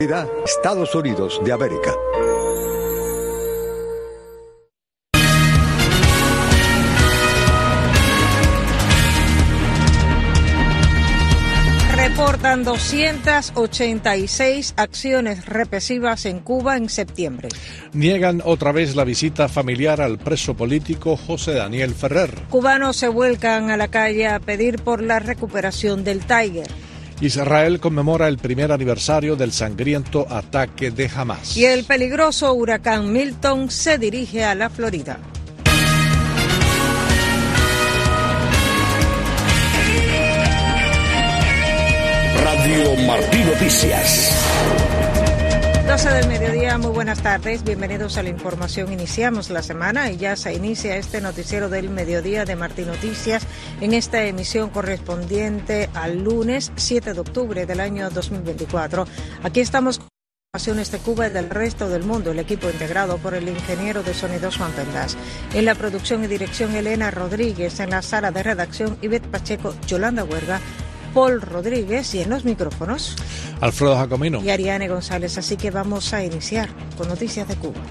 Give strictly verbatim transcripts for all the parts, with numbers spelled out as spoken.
Estados Unidos de América. Reportan doscientas ochenta y seis acciones represivas en Cuba en septiembre. Niegan otra vez la visita familiar al preso político José Daniel Ferrer. Cubanos se vuelcan a la calle a pedir por la recuperación del Tiger. Israel conmemora el primer aniversario del sangriento ataque de Hamás. Y el peligroso huracán Milton se dirige a la Florida. Radio Martí Noticias. doce del mediodía, muy buenas tardes, bienvenidos a la información. Iniciamos la semana y ya se inicia este noticiero del mediodía de Martí Noticias en esta emisión correspondiente al lunes siete de octubre del año dos mil veinticuatro. Aquí estamos con informaciones de Cuba y del resto del mundo, el equipo integrado por el ingeniero de sonido Juan Pendas. En la producción y dirección Elena Rodríguez, en la sala de redacción Ivette Pacheco, Yolanda Huerga, Paul Rodríguez y en los micrófonos Alfredo Jacomino y Ariane González. Así que vamos a iniciar con noticias de Cuba.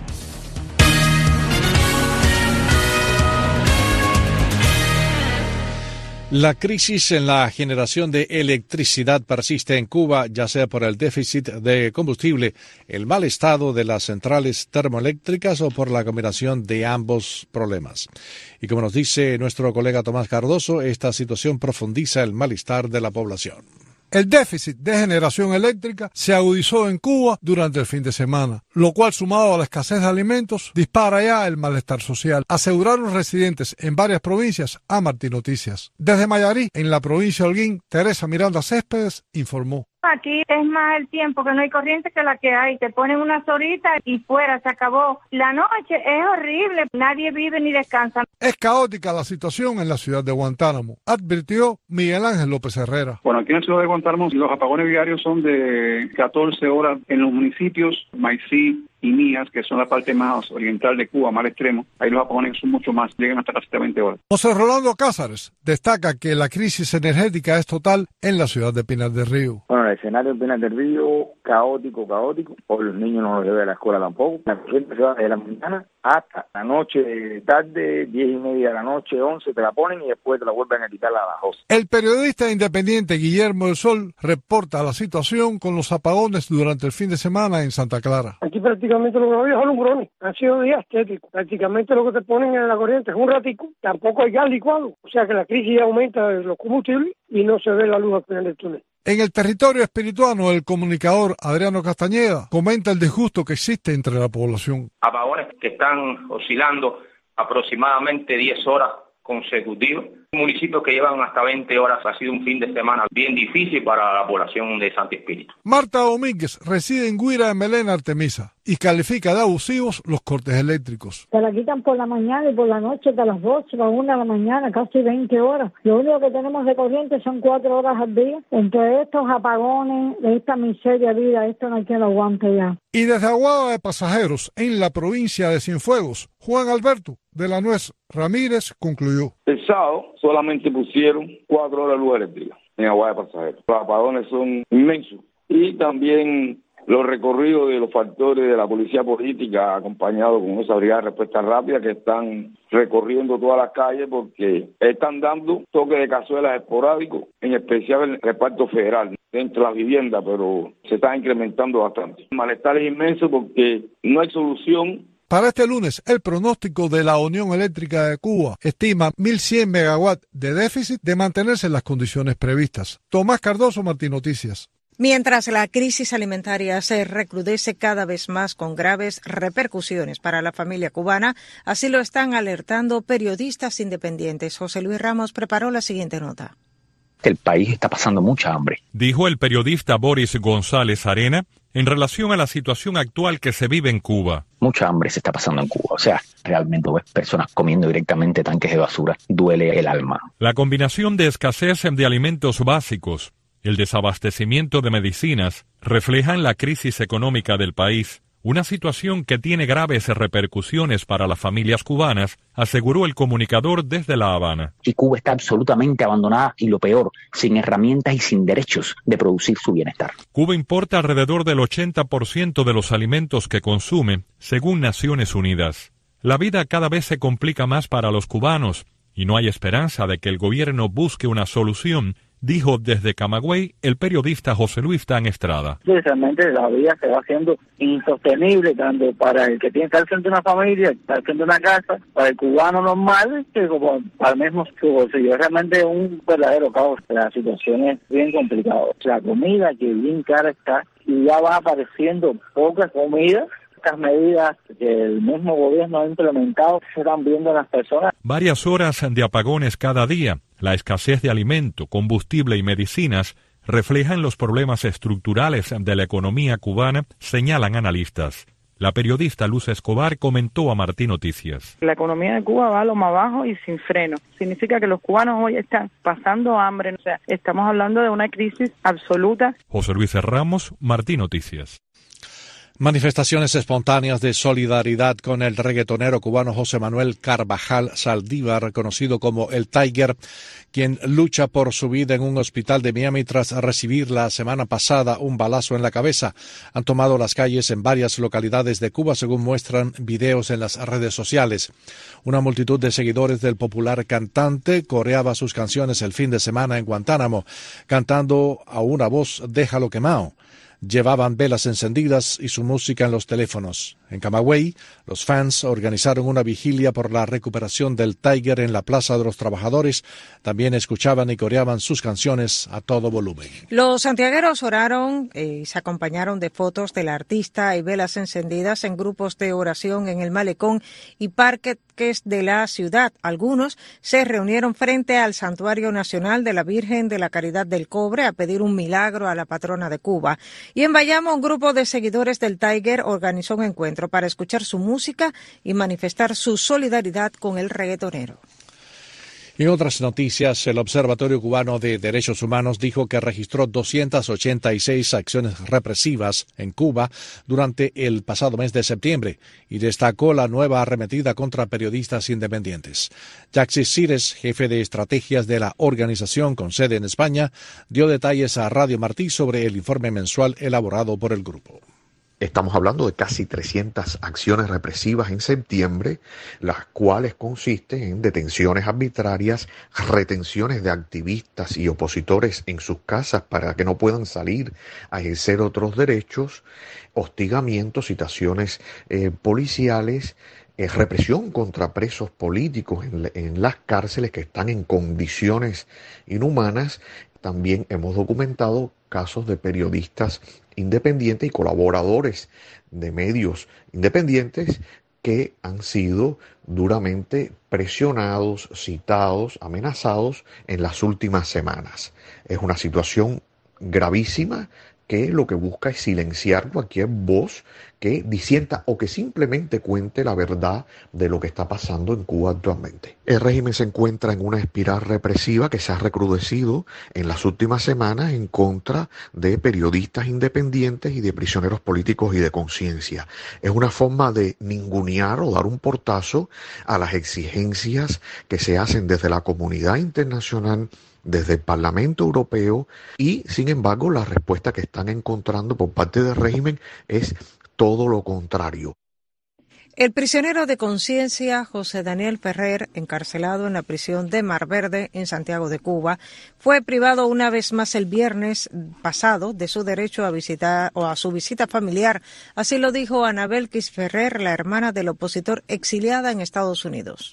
La crisis en la generación de electricidad persiste en Cuba, ya sea por el déficit de combustible, el mal estado de las centrales termoeléctricas o por la combinación de ambos problemas. Y como nos dice nuestro colega Tomás Cardoso, esta situación profundiza el malestar de la población. El déficit de generación eléctrica se agudizó en Cuba durante el fin de semana, lo cual, sumado a la escasez de alimentos, dispara ya el malestar social, aseguraron residentes en varias provincias a Martí Noticias. Desde Mayarí, en la provincia de Holguín, Teresa Miranda Céspedes informó. Aquí es más el tiempo que no hay corriente que la que hay. Te ponen unas horitas y fuera, se acabó. La noche es horrible, nadie vive ni descansa. Es caótica la situación en la ciudad de Guantánamo, advirtió Miguel Ángel López Herrera. Bueno, aquí en la ciudad de Guantánamo los apagones diarios son de catorce horas en los municipios Maicí y Mías, que son la parte más oriental de Cuba, más al extremo. Ahí los apagones son mucho más, llegan hasta casi veinte horas. José Rolando Cázares destaca que la crisis energética es total en la ciudad de Pinar del Río. Bueno, el escenario de Pinar del Río, caótico, caótico. Hoy los niños no los llevan a la escuela tampoco. La corriente se va desde la mañana hasta la noche, tarde, diez y media de la noche, once, te la ponen y después te la vuelven a quitar a las doce. El periodista independiente Guillermo del Sol reporta la situación con los apagones durante el fin de semana en Santa Clara. Aquí prácticamente lo que no había son alumbrones, han sido días estéticos. Prácticamente lo que te ponen en la corriente es un ratico, tampoco hay gas licuado. O sea que la crisis aumenta de los combustibles y no se ve la luz al final del túnel. En el territorio espirituano, el comunicador Adriano Castañeda comenta el disgusto que existe entre la población. Apagones que están oscilando aproximadamente diez horas consecutivas. Municipios que llevan hasta veinte horas. Ha sido un fin de semana bien difícil para la población de Santo Espíritu. Marta Domínguez reside en Guira, en Melena, Artemisa, y califica de abusivos los cortes eléctricos. Te la quitan por la mañana y por la noche, de las doce a la una de la mañana, casi veinte horas. Lo único que tenemos de corriente son cuatro horas al día. Entre estos apagones, de esta miseria de vida, esto no hay quien lo aguante ya. Y desde Aguada de Pasajeros, en la provincia de Cienfuegos, Juan Alberto de la Nuez Ramírez concluyó. El sábado solamente pusieron cuatro horas de luz eléctrica en Aguada de Pasajeros. Los apagones son inmensos. Y también los recorridos de los factores de la policía política, acompañados con esa brigada de respuesta rápida, que están recorriendo todas las calles porque están dando toques de cazuelas esporádicos, en especial el reparto federal dentro de las viviendas, pero se está incrementando bastante. El malestar es inmenso porque no hay solución. Para este lunes, el pronóstico de la Unión Eléctrica de Cuba estima mil cien megawatts de déficit de mantenerse en las condiciones previstas. Tomás Cardoso, Martí Noticias. Mientras la crisis alimentaria se recrudece cada vez más con graves repercusiones para la familia cubana, así lo están alertando periodistas independientes. José Luis Ramos preparó la siguiente nota. El país está pasando mucha hambre, dijo el periodista Boris González Arena en relación a la situación actual que se vive en Cuba. Mucha hambre se está pasando en Cuba, o sea, realmente ves personas comiendo directamente tanques de basura, duele el alma. La combinación de escasez de alimentos básicos, el desabastecimiento de medicinas, reflejan la crisis económica del país, Una situación que tiene graves repercusiones para las familias cubanas, aseguró el comunicador desde La Habana. Y Cuba está absolutamente abandonada y lo peor, sin herramientas y sin derechos de producir su bienestar. Cuba importa alrededor del ochenta por ciento de los alimentos que consume, según Naciones Unidas. La vida cada vez se complica más para los cubanos y no hay esperanza de que el gobierno busque una solución, dijo desde Camagüey el periodista José Luis Tan Estrada. Realmente la vida se va haciendo insostenible, tanto para el que tiene que estar frente a una familia, estar frente a una casa, para el cubano normal, que como para el mismo su bolsillo. Es realmente un verdadero caos. La situación es bien complicada. La comida, que bien cara está, y ya va apareciendo poca comida. Estas medidas que el mismo gobierno ha implementado se están viendo en las personas. Varias horas de apagones cada día, la escasez de alimento, combustible y medicinas reflejan los problemas estructurales de la economía cubana, señalan analistas. La periodista Luz Escobar comentó a Martín Noticias. La economía de Cuba va a lo más bajo y sin freno. Significa que los cubanos hoy están pasando hambre. O sea, estamos hablando de una crisis absoluta. José Luis Ramos, Martín Noticias. Manifestaciones espontáneas de solidaridad con el reggaetonero cubano José Manuel Carvajal Saldívar, conocido como el Tiger, quien lucha por su vida en un hospital de Miami tras recibir la semana pasada un balazo en la cabeza, han tomado las calles en varias localidades de Cuba, según muestran videos en las redes sociales. Una multitud de seguidores del popular cantante coreaba sus canciones el fin de semana en Guantánamo, cantando a una voz "Déjalo quemao". Llevaban velas encendidas y su música en los teléfonos. En Camagüey, los fans organizaron una vigilia por la recuperación del Tiger en la Plaza de los Trabajadores. También escuchaban y coreaban sus canciones a todo volumen. Los santiagueros oraron y se acompañaron de fotos del artista y velas encendidas en grupos de oración en el malecón y parques de la ciudad. Algunos se reunieron frente al Santuario Nacional de la Virgen de la Caridad del Cobre a pedir un milagro a la patrona de Cuba. Y en Bayamo, un grupo de seguidores del Tiger organizó un encuentro para escuchar su música y manifestar su solidaridad con el reggaetonero. En otras noticias, el Observatorio Cubano de Derechos Humanos dijo que registró doscientas ochenta y seis acciones represivas en Cuba durante el pasado mes de septiembre y destacó la nueva arremetida contra periodistas independientes. Jaxis Cires, jefe de estrategias de la organización con sede en España, dio detalles a Radio Martí sobre el informe mensual elaborado por el grupo. Estamos hablando de casi trescientas acciones represivas en septiembre, las cuales consisten en detenciones arbitrarias, retenciones de activistas y opositores en sus casas para que no puedan salir a ejercer otros derechos, hostigamientos, citaciones eh, policiales, eh, represión contra presos políticos en, en las cárceles que están en condiciones inhumanas. También hemos documentado casos de periodistas independientes y colaboradores de medios independientes que han sido duramente presionados, citados, amenazados en las últimas semanas. Es una situación gravísima que lo que busca es silenciar cualquier voz que disienta o que simplemente cuente la verdad de lo que está pasando en Cuba actualmente. El régimen se encuentra en una espiral represiva que se ha recrudecido en las últimas semanas en contra de periodistas independientes y de prisioneros políticos y de conciencia. Es una forma de ningunear o dar un portazo a las exigencias que se hacen desde la comunidad internacional, desde el Parlamento Europeo, y sin embargo la respuesta que están encontrando por parte del régimen es todo lo contrario. El prisionero de conciencia José Daniel Ferrer, encarcelado en la prisión de Mar Verde en Santiago de Cuba, fue privado una vez más el viernes pasado de su derecho a visitar o a su visita familiar. Así lo dijo Anabel Quis Ferrer, la hermana del opositor exiliada en Estados Unidos.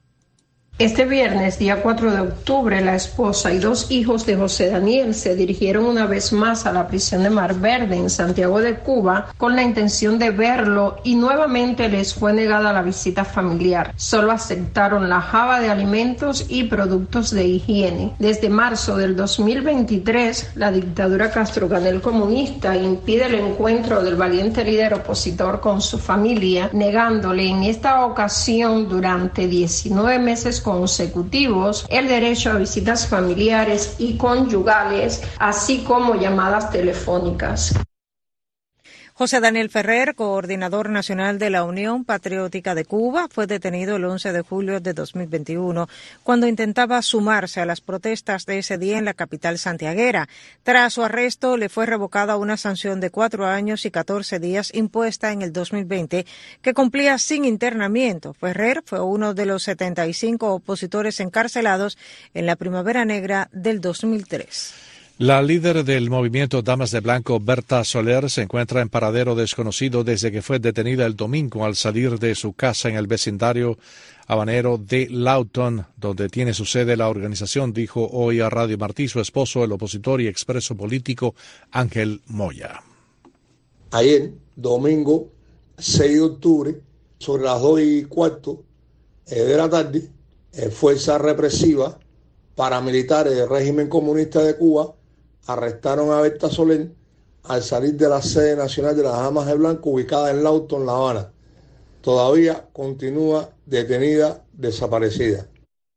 Este viernes, día cuatro de octubre, la esposa y dos hijos de José Daniel se dirigieron una vez más a la prisión de Mar Verde en Santiago de Cuba con la intención de verlo y nuevamente les fue negada la visita familiar. Solo aceptaron la jaba de alimentos y productos de higiene. Desde marzo del dos mil veintitrés, la dictadura castrocanel comunista impide el encuentro del valiente líder opositor con su familia, negándole en esta ocasión durante diecinueve meses consecutivos el derecho a visitas familiares y conyugales, así como llamadas telefónicas. José Daniel Ferrer, coordinador nacional de la Unión Patriótica de Cuba, fue detenido el once de julio de dos mil veintiuno cuando intentaba sumarse a las protestas de ese día en la capital santiaguera. Tras su arresto, le fue revocada una sanción de cuatro años y catorce días impuesta en el dos mil veinte que cumplía sin internamiento. Ferrer fue uno de los setenta y cinco opositores encarcelados en la Primavera Negra del dos mil tres. La líder del movimiento Damas de Blanco, Berta Soler, se encuentra en paradero desconocido desde que fue detenida el domingo al salir de su casa en el vecindario habanero de Lawton, donde tiene su sede la organización, dijo hoy a Radio Martí su esposo, el opositor y expreso político Ángel Moya. Ayer, domingo seis de octubre, sobre las dos y cuarto eh, de la tarde, eh, fuerzas represivas paramilitares del régimen comunista de Cuba arrestaron a Berta Soler al salir de la sede nacional de las Damas de Blanco ubicada en Lawton, La Habana. Todavía continúa detenida, desaparecida.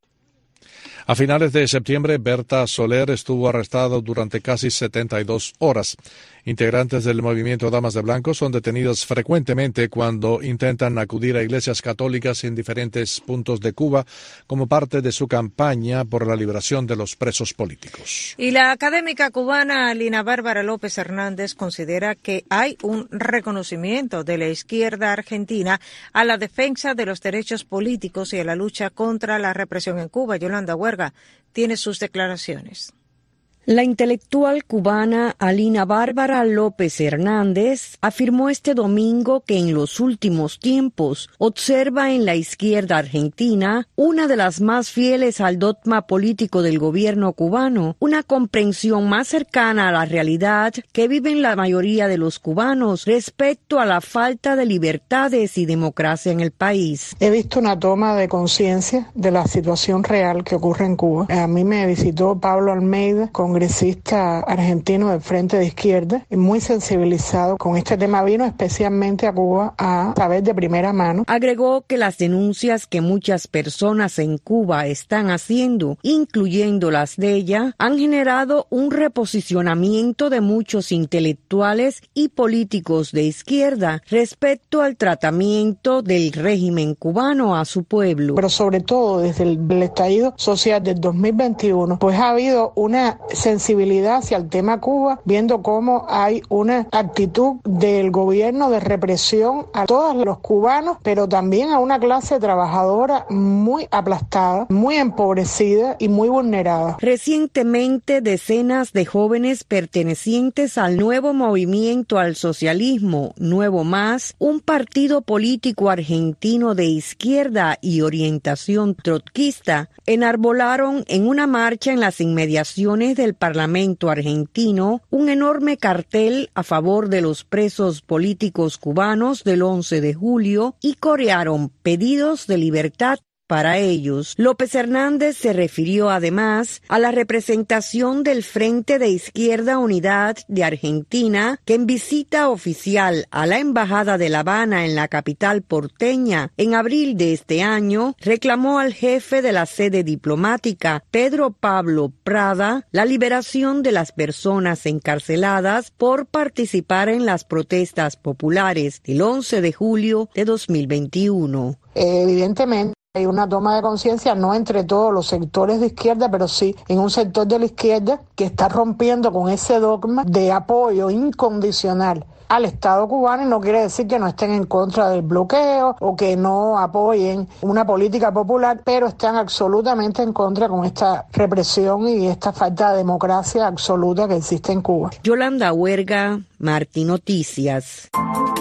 A finales de septiembre, Berta Soler estuvo arrestada durante casi setenta y dos horas. Integrantes del movimiento Damas de Blanco son detenidas frecuentemente cuando intentan acudir a iglesias católicas en diferentes puntos de Cuba como parte de su campaña por la liberación de los presos políticos. Y la académica cubana Lina Bárbara López Hernández considera que hay un reconocimiento de la izquierda argentina a la defensa de los derechos políticos y a la lucha contra la represión en Cuba. Yolanda Huerga tiene sus declaraciones. La intelectual cubana Alina Bárbara López Hernández afirmó este domingo que en los últimos tiempos observa en la izquierda argentina una de las más fieles al dogma político del gobierno cubano, una comprensión más cercana a la realidad que viven la mayoría de los cubanos respecto a la falta de libertades y democracia en el país. He visto una toma de conciencia de la situación real que ocurre en Cuba. A mí me visitó Pablo Almeida, con congresista argentino del Frente de Izquierda, y muy sensibilizado con este tema, vino especialmente a Cuba a saber de primera mano. Agregó que las denuncias que muchas personas en Cuba están haciendo, incluyendo las de ella, han generado un reposicionamiento de muchos intelectuales y políticos de izquierda respecto al tratamiento del régimen cubano a su pueblo. Pero sobre todo desde el, el estallido social del dos mil veintiuno, pues ha habido una sensibilidad hacia el tema Cuba, viendo cómo hay una actitud del gobierno de represión a todos los cubanos, pero también a una clase trabajadora muy aplastada, muy empobrecida y muy vulnerada. Recientemente, decenas de jóvenes pertenecientes al nuevo movimiento al socialismo, Nuevo Más, un partido político argentino de izquierda y orientación trotskista, enarbolaron en una marcha en las inmediaciones del Parlamento argentino un enorme cartel a favor de los presos políticos cubanos del once de julio y corearon pedidos de libertad para ellos. López Hernández se refirió además a la representación del Frente de Izquierda Unidad de Argentina, que en visita oficial a la Embajada de La Habana en la capital porteña en abril de este año, reclamó al jefe de la sede diplomática, Pedro Pablo Prada, la liberación de las personas encarceladas por participar en las protestas populares del once de julio de dos mil veintiuno. Evidentemente, hay una toma de conciencia, no entre todos los sectores de izquierda, pero sí en un sector de la izquierda que está rompiendo con ese dogma de apoyo incondicional al Estado cubano, y no quiere decir que no estén en contra del bloqueo o que no apoyen una política popular, pero están absolutamente en contra con esta represión y esta falta de democracia absoluta que existe en Cuba. Yolanda Huerga, Martí Noticias.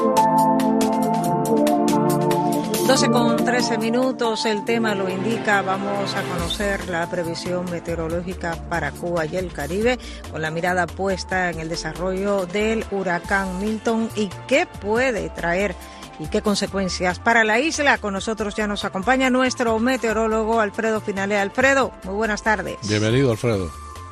doce con trece minutos, el tema lo indica. Vamos a conocer la previsión meteorológica para Cuba y el Caribe, con la mirada puesta en el desarrollo del huracán Milton y qué puede traer y qué consecuencias para la isla. Con nosotros ya nos acompaña nuestro meteorólogo Alfredo Finale. Alfredo, muy buenas tardes. Bienvenido, Alfredo.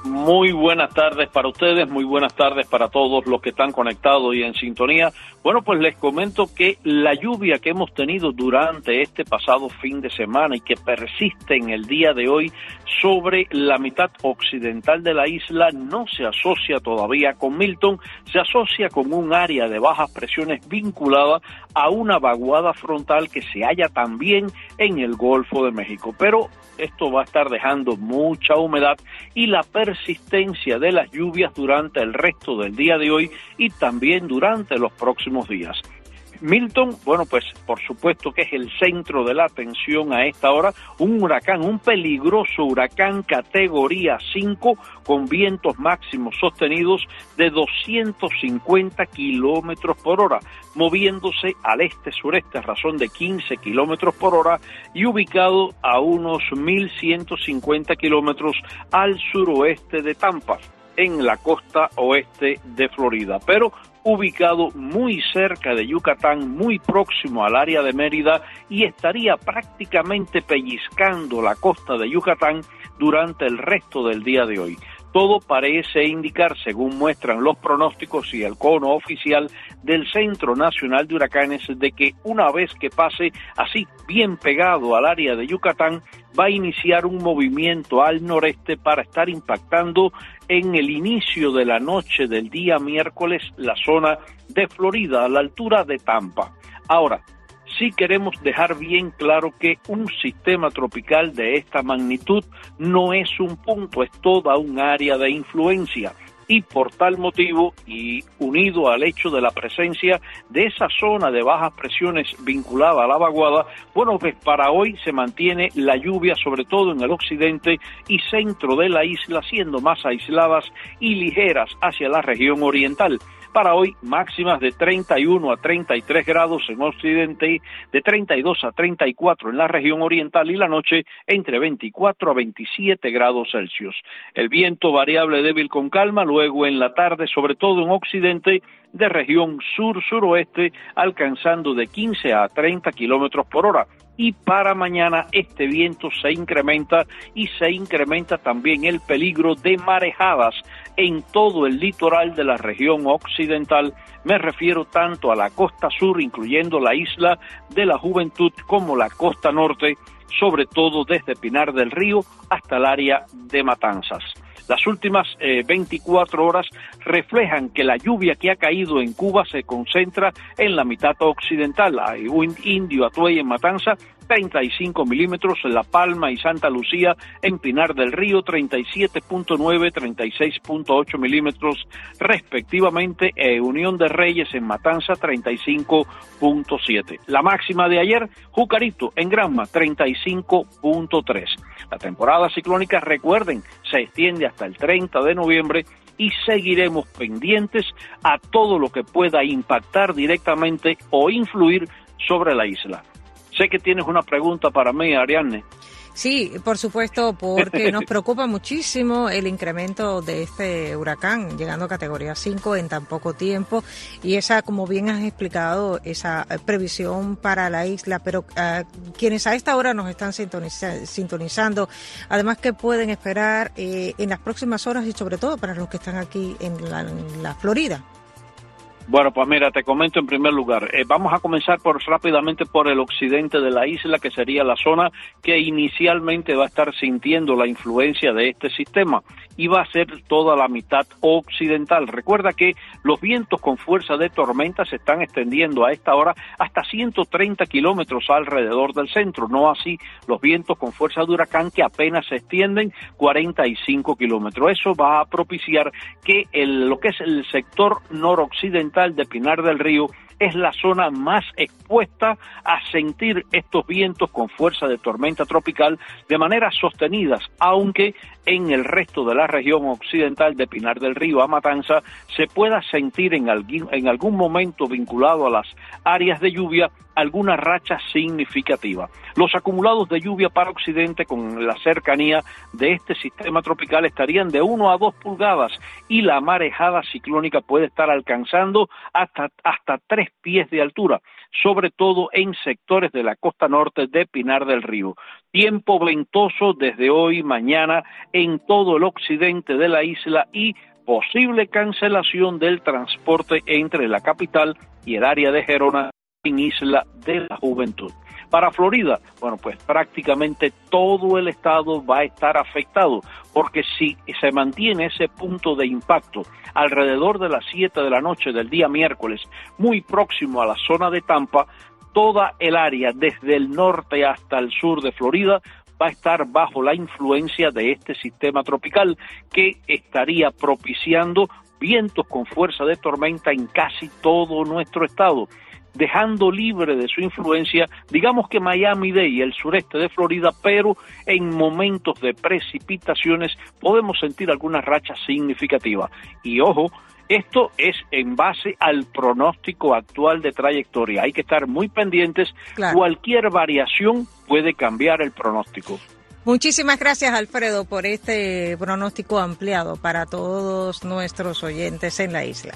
Muy buenas tardes para ustedes, muy buenas tardes para todos los que están conectados y en sintonía. Bueno, pues les comento que la lluvia que hemos tenido durante este pasado fin de semana y que persiste en el día de hoy sobre la mitad occidental de la isla no se asocia todavía con Milton, se asocia con un área de bajas presiones vinculada a una vaguada frontal que se halla también en el Golfo de México. Pero esto va a estar dejando mucha humedad y la persistencia de las lluvias durante el resto del día de hoy y también durante los próximos días. Milton, bueno, pues por supuesto que es el centro de la atención a esta hora, un huracán, un peligroso huracán categoría cinco con vientos máximos sostenidos de doscientos cincuenta kilómetros por hora, moviéndose al este-sureste a razón de quince kilómetros por hora y ubicado a unos mil ciento cincuenta kilómetros al suroeste de Tampa, en la costa oeste de Florida, pero ubicado muy cerca de Yucatán, muy próximo al área de Mérida y estaría prácticamente pellizcando la costa de Yucatán durante el resto del día de hoy. Todo parece indicar, según muestran los pronósticos y el cono oficial del Centro Nacional de Huracanes, de que una vez que pase así bien pegado al área de Yucatán, va a iniciar un movimiento al noreste para estar impactando en el inicio de la noche del día miércoles la zona de Florida, a la altura de Tampa. Ahora, sí queremos dejar bien claro que un sistema tropical de esta magnitud no es un punto, es toda un área de influencia. Y por tal motivo, y unido al hecho de la presencia de esa zona de bajas presiones vinculada a la vaguada, bueno, pues para hoy se mantiene la lluvia, sobre todo en el occidente y centro de la isla, siendo más aisladas y ligeras hacia la región oriental. Para hoy, máximas de treinta y uno a treinta y tres grados en occidente, de treinta y dos a treinta y cuatro en la región oriental y la noche entre veinticuatro a veintisiete grados Celsius. El viento variable débil con calma, luego en la tarde, sobre todo en occidente, de región sur-suroeste, alcanzando de quince a treinta kilómetros por hora. Y para mañana este viento se incrementa y se incrementa también el peligro de marejadas en todo el litoral de la región occidental. Me refiero tanto a la costa sur, incluyendo la isla de la Juventud, como la costa norte, sobre todo desde Pinar del Río hasta el área de Matanzas. Las últimas eh, veinticuatro horas reflejan que la lluvia que ha caído en Cuba se concentra en la mitad occidental. Hay un Indio, Atuey en Matanza, treinta y cinco milímetros, en La Palma y Santa Lucía en Pinar del Río, treinta y siete punto nueve, treinta y seis punto ocho milímetros respectivamente, e Unión de Reyes en Matanza, treinta y cinco punto siete. La máxima de ayer, Jucarito en Granma, treinta y cinco punto tres. La temporada ciclónica, recuerden, se extiende hasta el treinta de noviembre y seguiremos pendientes a todo lo que pueda impactar directamente o influir sobre la isla. Sé que tienes una pregunta para mí, Ariadne. Sí, por supuesto, porque nos preocupa muchísimo el incremento de este huracán, llegando a categoría cinco en tan poco tiempo, y esa, como bien has explicado, esa previsión para la isla. Pero uh, quienes a esta hora nos están sintoniza- sintonizando, además, ¿qué pueden esperar eh, en las próximas horas y sobre todo para los que están aquí en la, en la Florida? Bueno, pues mira, te comento en primer lugar. Eh, vamos a comenzar por rápidamente por el occidente de la isla, que sería la zona que inicialmente va a estar sintiendo la influencia de este sistema, y va a ser toda la mitad occidental. Recuerda que los vientos con fuerza de tormenta se están extendiendo a esta hora hasta ciento treinta kilómetros alrededor del centro, no así los vientos con fuerza de huracán, que apenas se extienden cuarenta y cinco kilómetros. Eso va a propiciar que el, lo que es el sector noroccidental de Pinar del Río es la zona más expuesta a sentir estos vientos con fuerza de tormenta tropical de manera sostenidas, aunque en el resto de la región occidental de Pinar del Río a Matanza se pueda sentir en algún, en algún momento vinculado a las áreas de lluvia alguna racha significativa. Los acumulados de lluvia para occidente con la cercanía de este sistema tropical estarían de uno a dos pulgadas y la marejada ciclónica puede estar alcanzando hasta, hasta tres tres pies de altura, sobre todo en sectores de la costa norte de Pinar del Río. Tiempo ventoso desde hoy, mañana, en todo el occidente de la isla y posible cancelación del transporte entre la capital y el área de Gerona en Isla de la Juventud. Para Florida, bueno, pues prácticamente todo el estado va a estar afectado, porque si se mantiene ese punto de impacto alrededor de las siete de la noche del día miércoles, muy próximo a la zona de Tampa, toda el área desde el norte hasta el sur de Florida va a estar bajo la influencia de este sistema tropical que estaría propiciando vientos con fuerza de tormenta en casi todo nuestro estado, dejando libre de su influencia, digamos que Miami-Dade y el sureste de Florida, pero en momentos de precipitaciones podemos sentir algunas rachas significativas. Y ojo, esto es en base al pronóstico actual de trayectoria. Hay que estar muy pendientes. Claro. Cualquier variación puede cambiar el pronóstico. Muchísimas gracias, Alfredo, por este pronóstico ampliado para todos nuestros oyentes en la isla.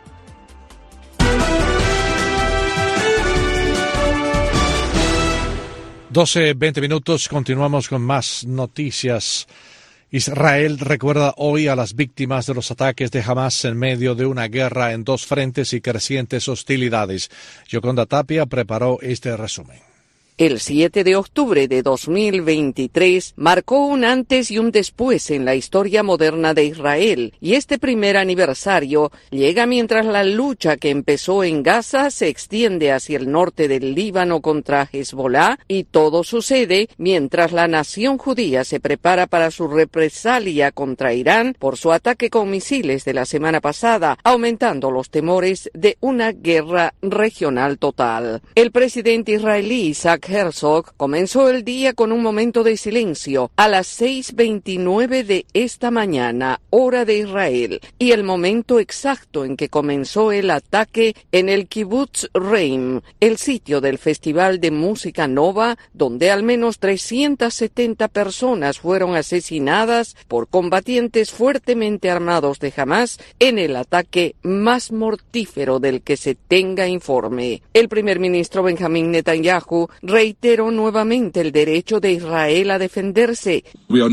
doce, veinte minutos, continuamos con más noticias. Israel recuerda hoy a las víctimas de los ataques de Hamas en medio de una guerra en dos frentes y crecientes hostilidades. Yoconda Tapia preparó este resumen. El siete de octubre de dos mil veintitrés marcó un antes y un después en la historia moderna de Israel, y este primer aniversario llega mientras la lucha que empezó en Gaza se extiende hacia el norte del Líbano contra Hezbollah, y todo sucede mientras la nación judía se prepara para su represalia contra Irán por su ataque con misiles de la semana pasada, aumentando los temores de una guerra regional total. El presidente israelí Isaac Herzog comenzó el día con un momento de silencio a las seis veintinueve de esta mañana, hora de Israel, y el momento exacto en que comenzó el ataque en el Kibbutz Reim, el sitio del Festival de Música Nova, donde al menos trescientas setenta personas fueron asesinadas por combatientes fuertemente armados de Hamas en el ataque más mortífero del que se tenga informe. El primer ministro Benjamín Netanyahu reiteró nuevamente el derecho de Israel a defenderse.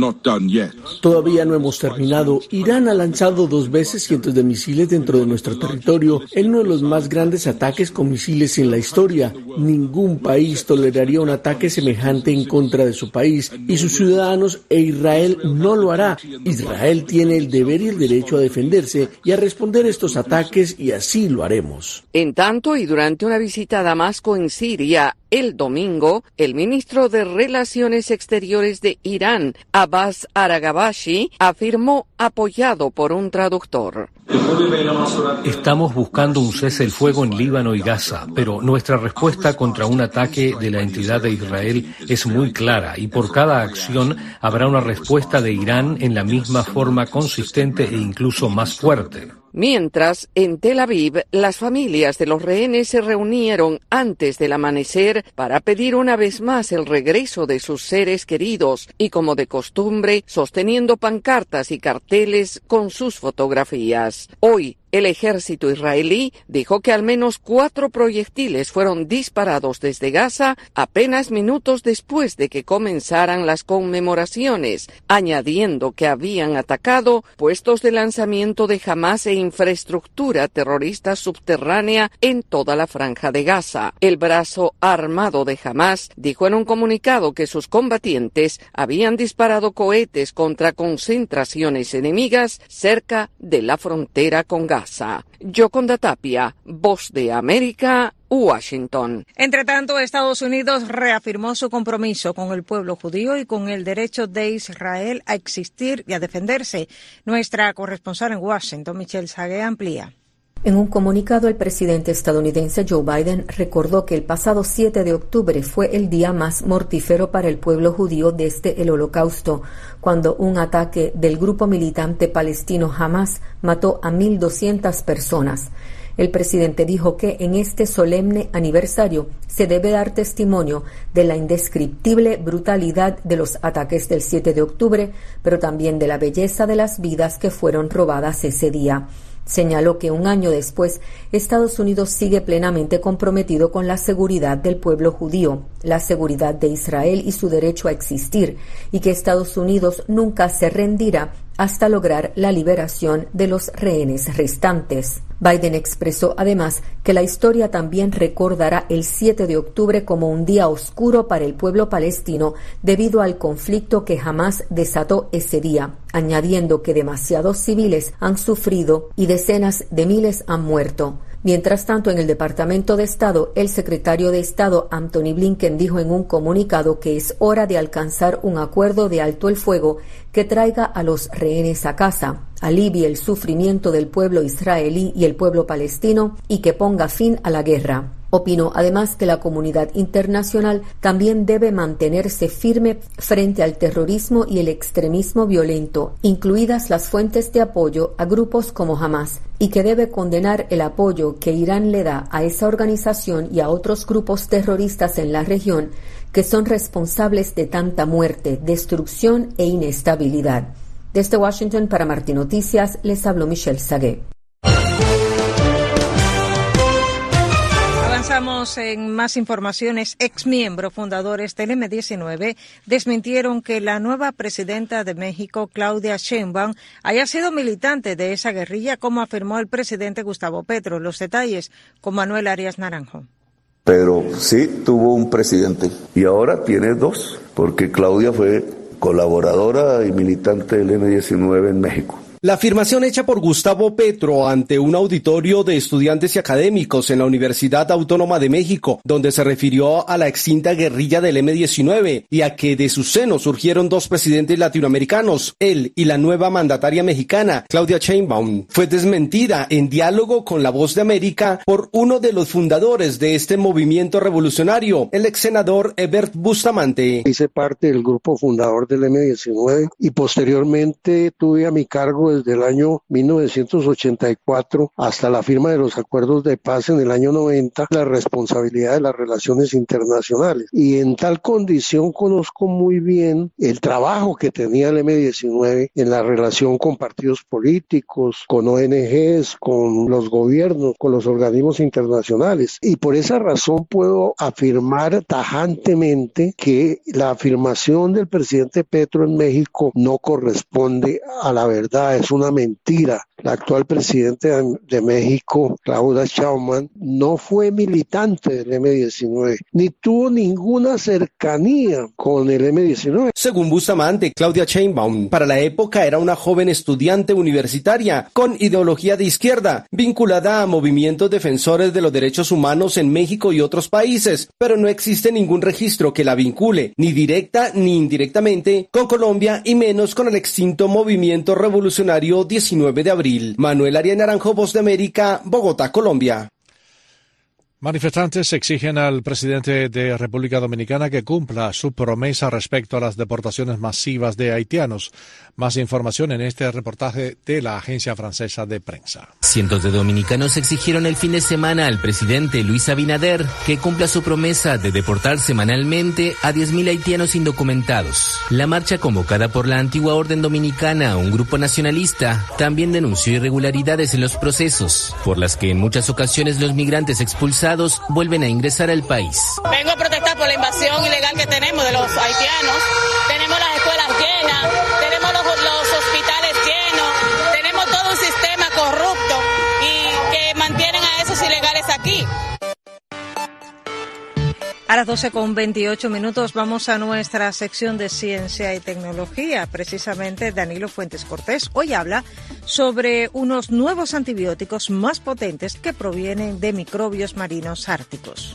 Todavía no hemos terminado. Irán ha lanzado dos veces cientos de misiles dentro de nuestro territorio, en uno de los más grandes ataques con misiles en la historia. Ningún país toleraría un ataque semejante en contra de su país y sus ciudadanos, e Israel no lo hará. Israel tiene el deber y el derecho a defenderse y a responder a estos ataques, y así lo haremos. En tanto, y durante una visita a Damasco en Siria, el domingo, el ministro de Relaciones Exteriores de Irán, Abbas Aragabashi, afirmó, apoyado por un traductor: Estamos buscando un cese el fuego en Líbano y Gaza, pero nuestra respuesta contra un ataque de la entidad de Israel es muy clara, y por cada acción habrá una respuesta de Irán en la misma forma, consistente e incluso más fuerte. Mientras, en Tel Aviv, las familias de los rehenes se reunieron antes del amanecer para pedir una vez más el regreso de sus seres queridos y, como de costumbre, sosteniendo pancartas y carteles con sus fotografías. Hoy, el ejército israelí dijo que al menos cuatro proyectiles fueron disparados desde Gaza apenas minutos después de que comenzaran las conmemoraciones, añadiendo que habían atacado puestos de lanzamiento de Hamas e infraestructura terrorista subterránea en toda la franja de Gaza. El brazo armado de Hamas dijo en un comunicado que sus combatientes habían disparado cohetes contra concentraciones enemigas cerca de la frontera con Gaza. Yoconda Tapia, Voz de América, Washington. Entre tanto, Estados Unidos reafirmó su compromiso con el pueblo judío y con el derecho de Israel a existir y a defenderse. Nuestra corresponsal en Washington, Michelle Sague, amplía. En un comunicado, el presidente estadounidense Joe Biden recordó que el pasado siete de octubre fue el día más mortífero para el pueblo judío desde el Holocausto, cuando un ataque del grupo militante palestino Hamas mató a mil doscientas personas. El presidente dijo que en este solemne aniversario se debe dar testimonio de la indescriptible brutalidad de los ataques del siete de octubre, pero también de la belleza de las vidas que fueron robadas ese día. Señaló que un año después, Estados Unidos sigue plenamente comprometido con la seguridad del pueblo judío, la seguridad de Israel y su derecho a existir, y que Estados Unidos nunca se rendirá hasta lograr la liberación de los rehenes restantes. Biden expresó además que la historia también recordará el siete de octubre como un día oscuro para el pueblo palestino debido al conflicto que Hamás desató ese día, añadiendo que demasiados civiles han sufrido y decenas de miles han muerto. Mientras tanto, en el Departamento de Estado, el secretario de Estado Anthony Blinken dijo en un comunicado que es hora de alcanzar un acuerdo de alto el fuego que traiga a los rehenes a casa, alivie el sufrimiento del pueblo israelí y el pueblo palestino y que ponga fin a la guerra. Opinó además que la comunidad internacional también debe mantenerse firme frente al terrorismo y el extremismo violento, incluidas las fuentes de apoyo a grupos como Hamás, y que debe condenar el apoyo que Irán le da a esa organización y a otros grupos terroristas en la región que son responsables de tanta muerte, destrucción e inestabilidad. Desde Washington para Martín Noticias les habló Michelle Sagué. Avanzamos en más informaciones. Exmiembros fundadores del eme diecinueve desmintieron que la nueva presidenta de México, Claudia Sheinbaum, haya sido militante de esa guerrilla, como afirmó el presidente Gustavo Petro. Los detalles con Manuel Arias Naranjo. Pero sí tuvo un presidente y ahora tiene dos, porque Claudia fue colaboradora y militante del eme diecinueve en México. La afirmación hecha por Gustavo Petro ante un auditorio de estudiantes y académicos en la Universidad Autónoma de México, donde se refirió a la extinta guerrilla del eme diecinueve y a que de su seno surgieron dos presidentes latinoamericanos, él y la nueva mandataria mexicana, Claudia Sheinbaum, fue desmentida en diálogo con La Voz de América por uno de los fundadores de este movimiento revolucionario, el ex senador Ebert Bustamante. Hice parte del grupo fundador del eme diecinueve y posteriormente tuve a mi cargo desde el año mil novecientos ochenta y cuatro hasta la firma de los acuerdos de paz en el año noventa, la responsabilidad de las relaciones internacionales. Y en tal condición conozco muy bien el trabajo que tenía el eme diecinueve en la relación con partidos políticos, con o ene gees, con los gobiernos, con los organismos internacionales. Y por esa razón puedo afirmar tajantemente que la afirmación del presidente Petro en México no corresponde a la verdad. Es una mentira. La actual presidenta de México, Claudia Sheinbaum, no fue militante del eme diecinueve, ni tuvo ninguna cercanía con el eme diecinueve. Según Bustamante, Claudia Sheinbaum para la época era una joven estudiante universitaria con ideología de izquierda, vinculada a movimientos defensores de los derechos humanos en México y otros países, pero no existe ningún registro que la vincule, ni directa ni indirectamente, con Colombia y menos con el extinto movimiento revolucionario diecinueve de abril. Manuel Arias Naranjo, Voz de América, Bogotá, Colombia. Manifestantes exigen al presidente de República Dominicana que cumpla su promesa respecto a las deportaciones masivas de haitianos. Más información en este reportaje de la agencia francesa de prensa. Cientos de dominicanos exigieron el fin de semana al presidente Luis Abinader que cumpla su promesa de deportar semanalmente a diez mil haitianos indocumentados. La marcha convocada por la antigua Orden Dominicana, un grupo nacionalista, también denunció irregularidades en los procesos, por las que en muchas ocasiones los migrantes expulsados vuelven a ingresar al país. Vengo a protestar por la invasión ilegal que tenemos de los haitianos. Tenemos las escuelas llenas, tenemos los, los hospitales llenos, tenemos todo un sistema corrupto y que mantienen a esos ilegales aquí. A las doce con veintiocho minutos vamos a nuestra sección de ciencia y tecnología. Precisamente Danilo Fuentes Cortés hoy habla sobre unos nuevos antibióticos más potentes que provienen de microbios marinos árticos.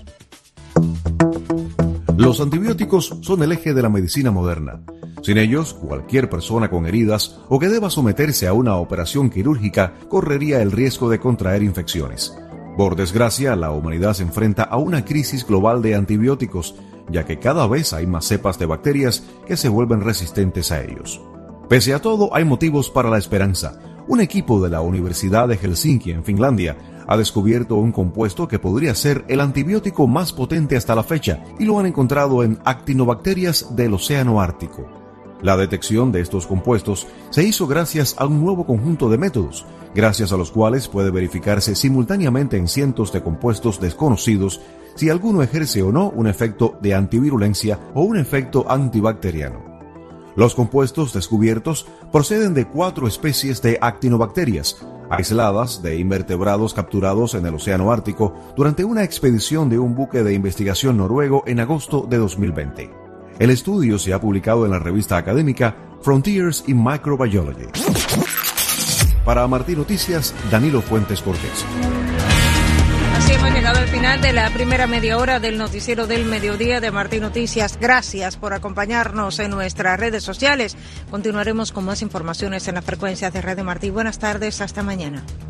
Los antibióticos son el eje de la medicina moderna. Sin ellos, cualquier persona con heridas o que deba someterse a una operación quirúrgica correría el riesgo de contraer infecciones. Por desgracia, la humanidad se enfrenta a una crisis global de antibióticos, ya que cada vez hay más cepas de bacterias que se vuelven resistentes a ellos. Pese a todo, hay motivos para la esperanza. Un equipo de la Universidad de Helsinki, en Finlandia, ha descubierto un compuesto que podría ser el antibiótico más potente hasta la fecha, y lo han encontrado en actinobacterias del océano Ártico. La detección de estos compuestos se hizo gracias a un nuevo conjunto de métodos, gracias a los cuales puede verificarse simultáneamente en cientos de compuestos desconocidos si alguno ejerce o no un efecto de antivirulencia o un efecto antibacteriano. Los compuestos descubiertos proceden de cuatro especies de actinobacterias, aisladas de invertebrados capturados en el Océano Ártico durante una expedición de un buque de investigación noruego en agosto de dos mil veinte. El estudio se ha publicado en la revista académica Frontiers in Microbiology. Para Martín Noticias, Danilo Fuentes Cortés. Así hemos llegado al final de la primera media hora del noticiero del mediodía de Martín Noticias. Gracias por acompañarnos en nuestras redes sociales. Continuaremos con más informaciones en las frecuencias de Radio Martí. Buenas tardes, hasta mañana.